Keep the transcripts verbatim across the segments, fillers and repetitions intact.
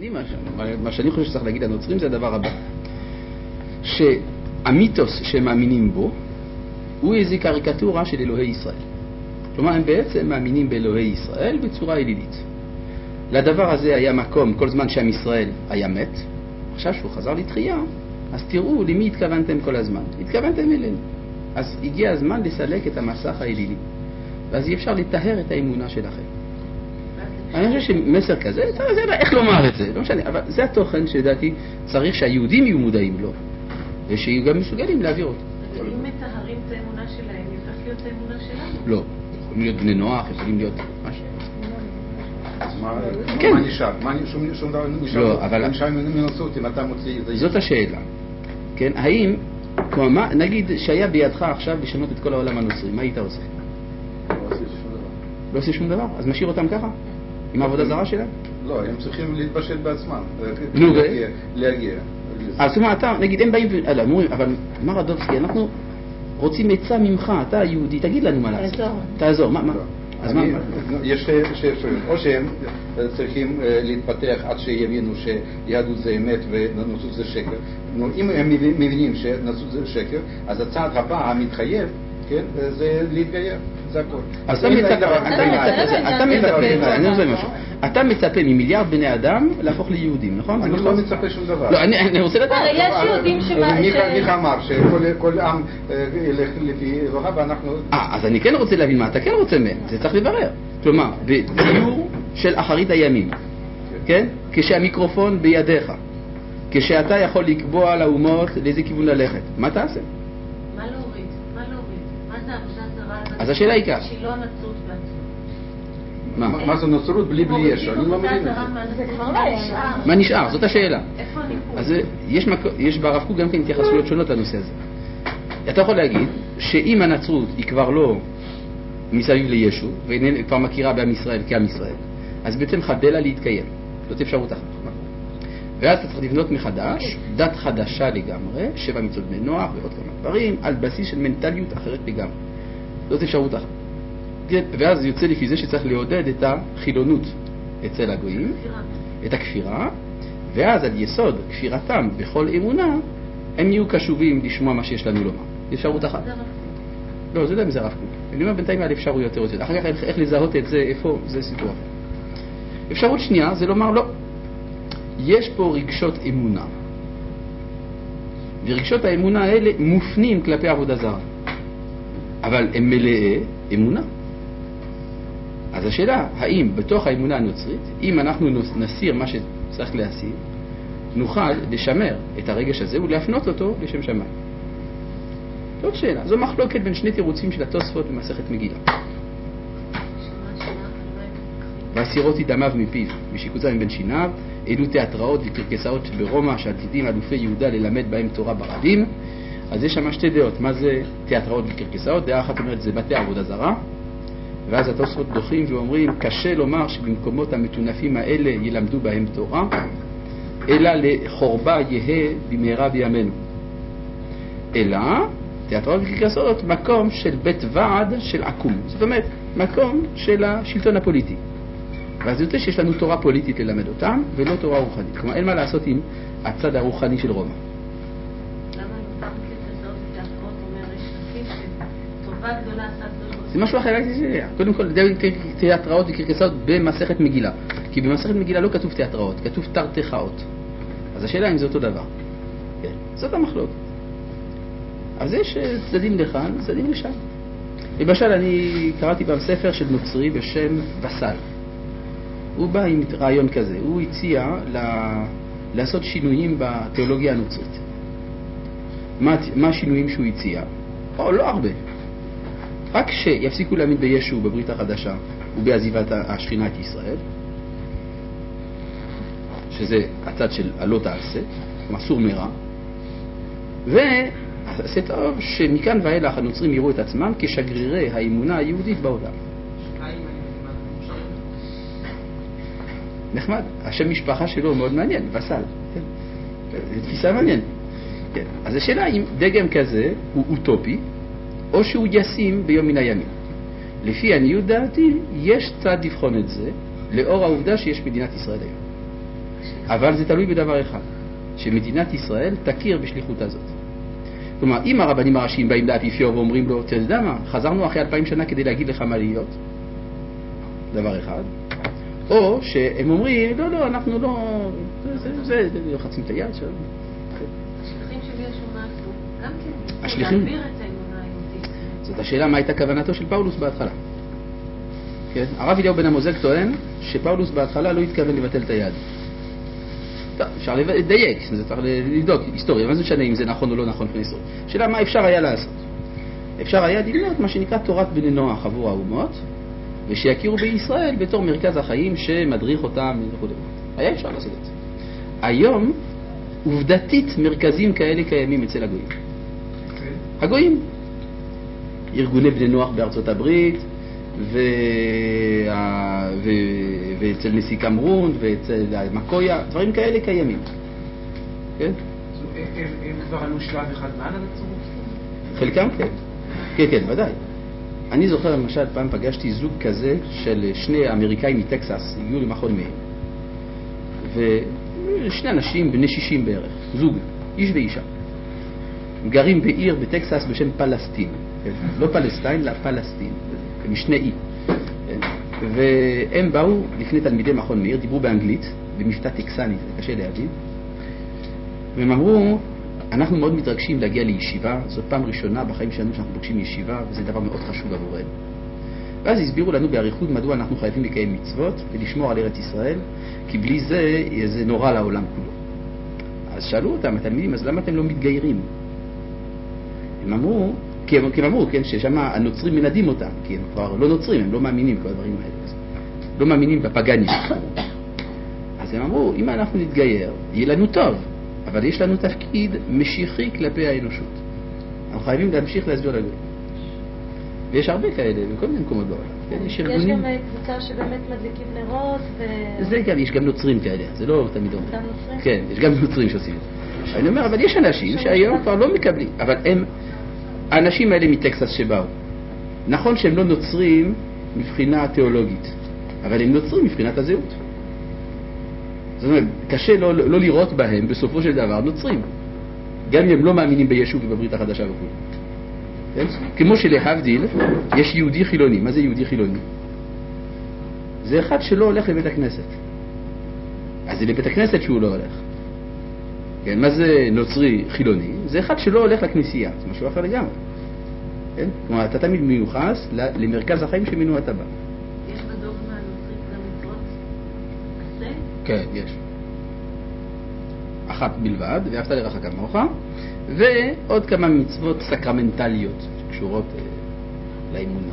יודעים מה, מה שאני חושב שצריך להגיד לנוצרים זה הדבר הבא. שהמיתוס שהם מאמינים בו הוא איזו קריקטורה של אלוהי ישראל. כלומר, הם בעצם מאמינים באלוהי ישראל בצורה אלילית. לדבר הזה היה מקום כל זמן שעם ישראל היה מת. עכשיו שהוא חזר לתחייה, אז תראו למי התכוונתם כל הזמן. התכוונתם אלינו. אז הגיע הזמן לסלק את המסך האלילי. ואז אי אפשר לטהר את האמונה שלכם. אני חושב שמסר כזה, זה איך לומר את זה, לא משנה, אבל זה התוכן שלדעתי צריך שהיהודים יהיו מודעים לו, ושיהיו גם מסוגלים להעביר אותו. אבל אם מטהרים את האמונה שלהם, יפתח להיות את האמונה שלנו? לא, יכולים להיות בני נוח, יכולים להיות משהו. מה נשאר? שום דבר נשאר? נשאר מנוסות אם אתה מוציא את זה. זאת השאלה. כן, האם, נגיד שהיה בידך עכשיו לשנות את כל העולם הנוצרי, מה היית עושה? לא עושה שום דבר. לא עושה שום דבר? אז משאיר אותם ככה? עם העבודה זרה שלהם? לא, הם צריכים להתבשל בעצמם. נו, להגיע. אז זאת אומרת, אתה, נגיד, הם באים, אבל מה רדובסקי, אנחנו רוצים עצה ממך, אתה היהודי, תגיד לנו מה לעשות. תעזור. מה, מה? אז מה? יש שתי אפשרויות. או שהם צריכים להתפתח עד שיבינו שיהדות זה אמת ונצרות זה שקר. אם הם מבינים שנצרות זה שקר, אז הצעד הבא המתחייב, כן, זה להתגייר. זה הכל. אז אתה מצפה, אני רוצה משהו. אתה מצפה ממיליארד בני אדם להפוך ליהודים, נכון? אני לא מצפה שום דבר. לא, אני רוצה לדעת. הרי יש יהודים שמה... מיכה אמר שכל עם ילך לפי אלוהיו ואנחנו... אה, אז אני כן רוצה להבין מה אתה כן רוצה מהם. זה צריך לברר. כלומר, בדיור של אחרית הימים, כן? כשהמיקרופון בידיך, כשאתה יכול לקבוע לאומות לאיזה כיוון ללכת, מה תעשה? מה להוריד? מה להוריד? מה זה עבודה זרה? אז השאלה היא כך. שלא הנצרות בעצמה. מה זה נוצרות בלי בלי ישו? אני לא מבין את זה. זה כבר לא נשאר. מה נשאר? זאת השאלה. איפה הניפור? אז יש ברב קוק גם כן התייחסויות שונות לנושא הזה. אתה יכול להגיד שאם הנצרות היא כבר לא מסביב לישו, והיא כבר מכירה בעם ישראל כעם ישראל, אז בעצם חדלה להתקיים. זאת אפשרות אחת. ואז אתה צריך לבנות מחדש דת חדשה לגמרי, שבע מצוות בני נוח ועוד כמה דברים, על בסיס של מנטליות אחרת לגמרי. זאת אפשרות אחת. ואז יוצא לפי זה שצריך לעודד את החילונות אצל הגויים, את הכפירה, ואז על יסוד כפירתם בכל אמונה, הם יהיו קשובים לשמוע מה שיש לנו לומר. אפשרות אחת. לא, זה יודע אם זה רב קוק. אני אומר בינתיים על אפשרויות יותר. אחר כך איך לזהות את זה, איפה, זה סיפור אחר. אפשרות שנייה זה לומר לא. יש פה רגשות אמונה. ורגשות האמונה האלה מופנים כלפי עבודה זרה. אבל הם מלאי אמונה. אז השאלה, האם בתוך האמונה הנוצרית, אם אנחנו נסיר מה שצריך להסיר, נוכל לשמר את הרגש הזה ולהפנות אותו לשם שמיים. זאת שאלה. זו מחלוקת בין שני תירוצים של התוספות במסכת מגילה. והסירותי דמיו מפיו, משיקוצה מבין שיניו, אלו תיאטראות וקרקסאות ברומא שעתידים אלופי יהודה ללמד בהם תורה ברבים. אז יש שם שתי דעות, מה זה תיאטראות וקרקסאות? דעה אחת אומרת זה בתי עבודה זרה, ואז התוספות דוחים ואומרים קשה לומר שבמקומות המתונפים האלה ילמדו בהם תורה, אלא לחורבה יהה במהרה בימינו. אלא תיאטראות וקרקסאות מקום של בית ועד של עקום, זאת אומרת מקום של השלטון הפוליטי. ואז יוצא שיש לנו תורה פוליטית ללמד אותם ולא תורה רוחנית. כלומר אין מה לעשות עם הצד הרוחני של רומא. זה משהו אחר, קודם כל תיאטראות וקרקסאות במסכת מגילה, כי במסכת מגילה לא כתוב תיאטראות, כתוב תרתחאות. אז השאלה אם זה אותו דבר. כן, זאת המחלוקת. אז יש צדדים לכאן, צדדים לשם. למשל אני קראתי פעם ספר של נוצרי בשם וסל. הוא בא עם רעיון כזה, הוא הציע לעשות שינויים בתיאולוגיה הנוצרית. מה, מה השינויים שהוא הציע? או לא הרבה. רק שיפסיקו להאמין בישו בברית החדשה ובעזיבת השכינה את ישראל, שזה הצד של הלא תעשה, מסור מרע, ועשה טוב שמכאן ואילך הנוצרים יראו את עצמם כשגרירי האמונה היהודית בעולם. נחמד, השם משפחה שלו מאוד מעניין, וסל, כן? זה תפיסה מעניין. כן. אז השאלה אם דגם כזה הוא אוטופי, או שהוא ישים ביום מן הימים. לפי עניות דעתי, יש צד לבחון את זה, לאור העובדה שיש מדינת ישראל היום. אבל זה תלוי בדבר אחד, שמדינת ישראל תכיר בשליחות הזאת. כלומר, אם הרבנים הראשיים באים לאפיפיור ואומרים לו, אתה יודע מה, חזרנו אחרי אלפיים שנה כדי להגיד לך מה להיות, דבר אחד, או שהם אומרים, לא, לא, אנחנו לא, זה, זה, זה, זה, יוחצים את היד שלנו. השליחים של ישו מה עשו? גם כן, השליחים? להעביר את האמונה היהודית. זאת השאלה מה הייתה כוונתו של פאולוס בהתחלה. כן? הרב אליהו בן המוזג טוען שפאולוס בהתחלה לא התכוון לבטל את היד. טוב, אפשר לדייק, זה צריך לבדוק היסטוריה, מה זה משנה אם זה נכון או לא נכון מבחינה היסטורית. שאלה מה אפשר היה לעשות? אפשר היה לבנות מה שנקרא תורת בני נוח עבור האומות, ושיכירו בישראל בתור מרכז החיים שמדריך אותם וכו'. היה אפשר לעשות את זה. היום, עובדתית, מרכזים כאלה קיימים אצל הגויים. הגויים. ארגוני בני נוח בארצות הברית, ו... ו... ואצל נשיא קמרון, ואצל מקויה, דברים כאלה קיימים. כן? הם, הם כבר עלו שלב אחד מעל הנצרות? חלקם כן. כן, כן, ודאי. אני זוכר למשל, פעם פגשתי זוג כזה של שני אמריקאים מטקסס, הגיעו למכון מאיר. ושני אנשים בני שישים בערך, זוג, איש ואישה. גרים בעיר בטקסס בשם פלסטין. לא פלסטין, אלא פלסטין. משני אי. והם באו לפני תלמידי מכון מאיר, דיברו באנגלית, במבטא טקסני, זה קשה להבין. והם אמרו, אנחנו מאוד מתרגשים להגיע לישיבה, זאת פעם ראשונה בחיים שלנו שאנחנו פוגשים ישיבה, וזה דבר מאוד חשוב עבורנו. ואז הסבירו לנו באריכות מדוע אנחנו חייבים לקיים מצוות ולשמור על ארץ ישראל, כי בלי זה, זה נורא לעולם כולו. אז שאלו אותם, התלמידים, אז למה אתם לא מתגיירים? הם אמרו, כי הם, כי הם אמרו, כן, ששם הנוצרים מנדים אותם, כי הם כבר לא נוצרים, הם לא מאמינים כל הדברים האלה. לא מאמינים בפגניות. אז הם אמרו, אם אנחנו נתגייר, יהיה לנו טוב, אבל יש לנו תפקיד משיחי כלפי האנושות. אנחנו חייבים להמשיך להסביר לגוי. ויש הרבה כאלה, בכל מיני מקומות בעולם. כן, יש ארגונים. יש גם קבוצה שבאמת מדליקים נרות ו... זה גם, יש גם נוצרים כאלה, זה לא תמיד אומרים. גם נוצרים? כן, יש גם נוצרים שעושים את זה. אני אומר, אבל יש אנשים שהיום כבר לא מקבלים, אבל הם, האנשים האלה מטקסס שבאו, נכון שהם לא נוצרים מבחינה תיאולוגית, אבל הם נוצרים מבחינת הזהות. זאת אומרת, קשה לא, לא לראות בהם בסופו של דבר נוצרים. גם אם הם לא מאמינים בישו ובברית החדשה וכו'. כן? כמו שלהבדיל, יש יהודי חילוני. מה זה יהודי חילוני? זה אחד שלא הולך לבית הכנסת. אז זה לבית הכנסת שהוא לא הולך. כן? מה זה נוצרי חילוני? זה אחד שלא הולך לכנסייה. זה משהו אחר לגמרי. כן? כלומר, אתה תמיד מיוחס למרכז החיים שמנו אתה בא. יש בדוגמה הנוצרית גם מצוות עשה? כן, יש. אחת בלבד, ואהבת לרעך כמוך, ועוד כמה מצוות סקרמנטליות שקשורות אה, לאמונה.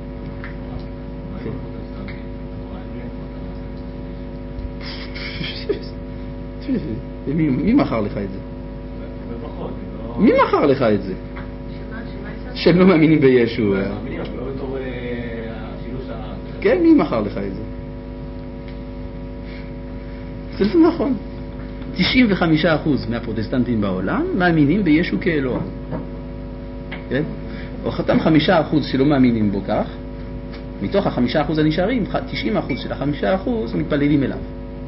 מי, מי מכר לך את זה? מי מכר לך את זה? שהם לא מאמינים בישו. כן, מי מכר לך את זה? זה לא נכון. תשעים וחמישה אחוז מהפרוטסטנטים בעולם מאמינים בישו כאלוה. כן? או חתם חמישה אחוז שלא מאמינים בו כך, מתוך החמישה אחוז הנשארים, תשעים אחוז של החמישה אחוז מתפללים אליו.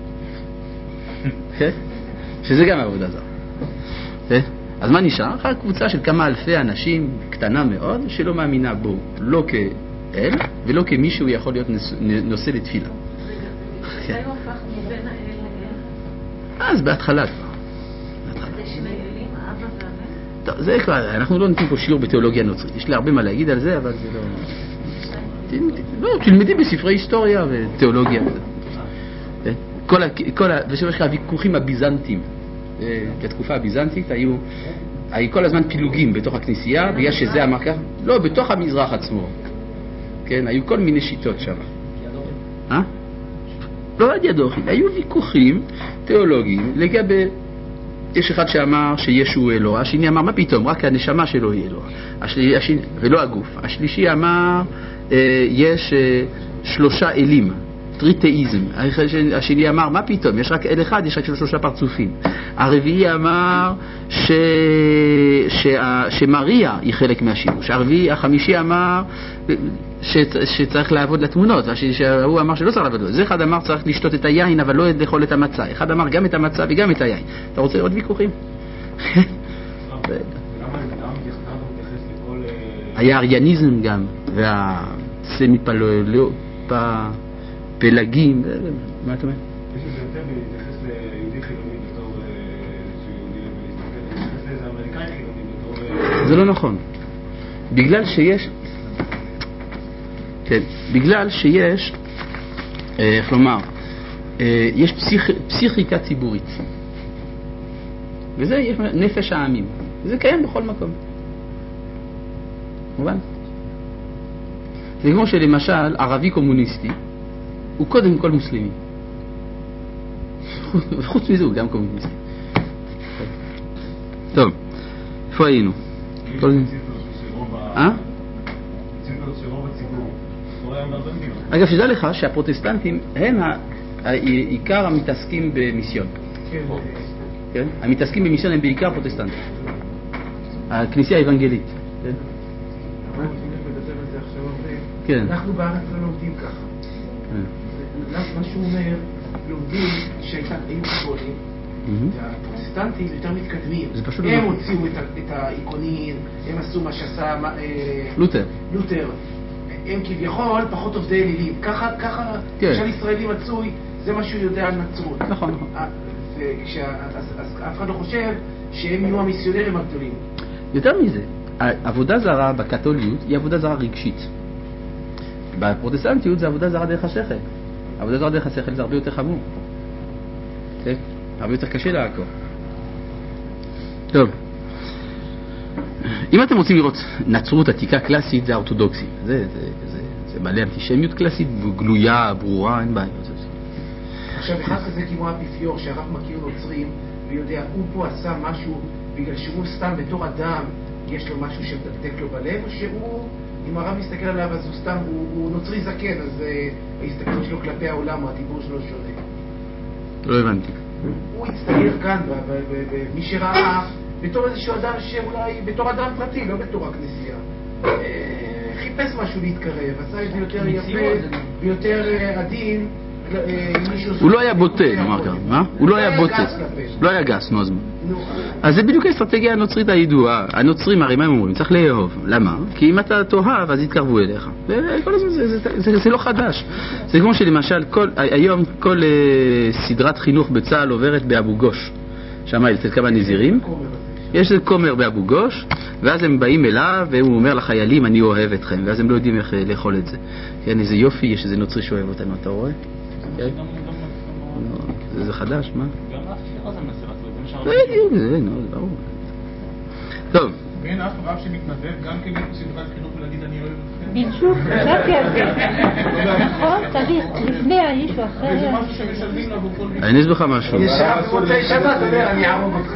כן? שזה גם עבודה זרה. כן? אז מה נשאר? אחת קבוצה של כמה אלפי אנשים, קטנה מאוד, שלא מאמינה בו, לא כאל, ולא כמישהו יכול להיות נושא לתפילה. זה הוא הפך מבין האל לאל? אז בהתחלה כבר. זה שני אלים, האבא והבן? טוב, זה כבר, אנחנו לא נותנים פה שיעור בתיאולוגיה נוצרית. יש לי הרבה מה להגיד על זה, אבל זה לא... לא, תלמדי בספרי היסטוריה ותיאולוגיה. כל ה... כל ה... ושמה שלך, הוויכוחים הביזנטיים. בתקופה הביזנטית היו, היו כל הזמן פילוגים בתוך הכנסייה, בגלל שזה אמר כך. לא, בתוך המזרח עצמו. כן, היו כל מיני שיטות שם. אה? לא עד ידוכים, היו ויכוחים תיאולוגיים לגבי, יש אחד שאמר שישו הוא אלוה, השני אמר מה פתאום, רק הנשמה שלו היא אלוה, השני, השני, ולא הגוף. השלישי אמר אה, יש אה, שלושה אלים, טריתאיזם. השני אמר מה פתאום, יש רק אל אחד, יש רק שלושה פרצופים. הרביעי אמר ש... ש... שמריה היא חלק מהשימוש. הרביעי, החמישי אמר שצריך לעבוד לתמונות, שהוא אמר שלא צריך לעבוד. זה אחד אמר צריך לשתות את היין אבל לא לאכול את המצה, אחד אמר גם את המצה וגם את היין. אתה רוצה עוד ויכוחים? היה אריאניזם גם, והסמיפלגים, מה אתה אומר? יש איזה יותר להתייחס ליהודי חילוני בתור יהודי לבליסטי, להתייחס לאיזה אמריקאי חילוני בתור... זה לא נכון. בגלל שיש, כן, בגלל שיש, איך לומר, יש פסיכ, פסיכיקה ציבורית. וזה יש נפש העמים. וזה קיים בכל מקום. מובן? זה כמו שלמשל, ערבי קומוניסטי הוא קודם כל מוסלמי. וחוץ מזה הוא גם קומוניסטי. טוב, איפה היינו? אה? אגב, שדע לך שהפרוטסטנטים הם העיקר המתעסקים במיסיון. כן? המתעסקים במיסיון הם בעיקר פרוטסטנטים. הכנסייה האוונגלית. כן? כן. אנחנו בארץ לא לומדים ככה. מה שהוא אומר, לומדים שהיו קתולים, והפרוטסטנטים יותר מתקדמים. הם הוציאו את האיקונים, הם עשו מה שעשה לותר. לותר. הם כביכול פחות עובדי אלילים. ככה, ככה, כשל ישראלי מצוי, זה מה שהוא יודע על נצרות. נכון, נכון. אז אף אחד לא חושב שהם יהיו המיסיונרים הגדולים. יותר מזה, העבודה זרה בקתוליות היא עבודה זרה רגשית. בפרוטסטנטיות זה עבודה זרה דרך השכל. עבודה זרה דרך השכל זה הרבה יותר חמור. כן? הרבה יותר קשה לעקור. טוב. אם אתם רוצים לראות נצרות עתיקה קלאסית, זה האורתודוקסים. זה, זה, זה, זה מלא אנטישמיות קלאסית, גלויה, ברורה, אין בעיה. עכשיו, אחד כזה כמו האפיפיור, שהרב מכיר נוצרים, ויודע, הוא פה עשה משהו, בגלל שהוא סתם בתור אדם, יש לו משהו שמדקדק לו בלב, או שהוא, אם הרב מסתכל עליו, אז הוא סתם, הוא, הוא נוצרי זקן, אז uh, ההסתכלות שלו כלפי העולם, או הדיבור שלו שונה. לא הבנתי. הוא הצטייר כאן, במי שראה, בתור איזשהו אדם שאולי, בתור אדם פרטי, לא בתור הכנסייה. חיפש משהו להתקרב, עשה את זה יותר יפה, ויותר עדין. הוא לא היה בוטה, נאמר כאן, מה? הוא לא היה בוטה. לא היה גס, נו אז מה. אז זה בדיוק האסטרטגיה הנוצרית הידועה. הנוצרים הרי מה הם אומרים? צריך לאהוב. למה? כי אם אתה תאהב, אז יתקרבו אליך. זה לא חדש. זה כמו שלמשל, היום כל סדרת חינוך בצה"ל עוברת באבו גוש. שם יש כמה נזירים. יש איזה כומר באבו גוש, ואז הם באים אליו, והוא אומר לחיילים, אני אוהב אתכם. ואז הם לא יודעים איך לאכול את זה. כן, איזה יופי, יש איזה נוצרי שאוהב אותנו, אתה רואה? זה חדש, מה? גם האפיפיור הזה מנסה לעשות, זה מה שהרב... זה בדיוק, זה, נו, זה ברור. טוב. ואין אף רב שמתנדב גם כנגד סדרת חינוך ולהגיד אני אוהב אתכם? בדיוק, חשבתי על זה. נכון, צריך, לפני האיש או אחרי... וזה משהו שמשלמים לו בכל... אני אסביר לך משהו. יש רב במוצאי שבת, אומר, אני אערוב אותך.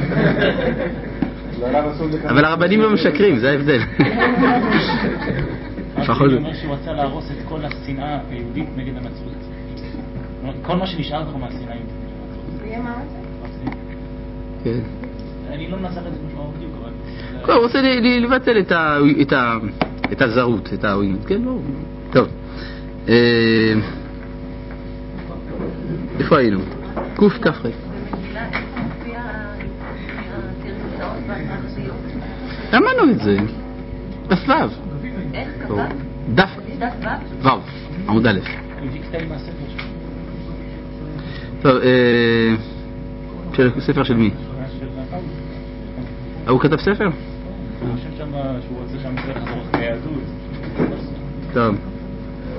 אבל הרבנים לא משקרים, זה ההבדל. הרב אומר שהוא רצה להרוס את כל השנאה היהודית נגד הנצרות. כל מה שנשאר לך מהשנאה היהודית. זה יהיה מה זה? כן. אני לא מנסח את זה משמעות בדיוק, אבל... הוא רוצה לבטל את הזרות, את העוינות. כן, לא. טוב. איפה היינו? קוף כף חי. אמרנו את זה. דף וו. איך כתב? דף וו. עמוד א'. טוב, ספר של מי? הוא כתב ספר? אני חושב שהוא רוצה שם לחזור ליהדות. טוב.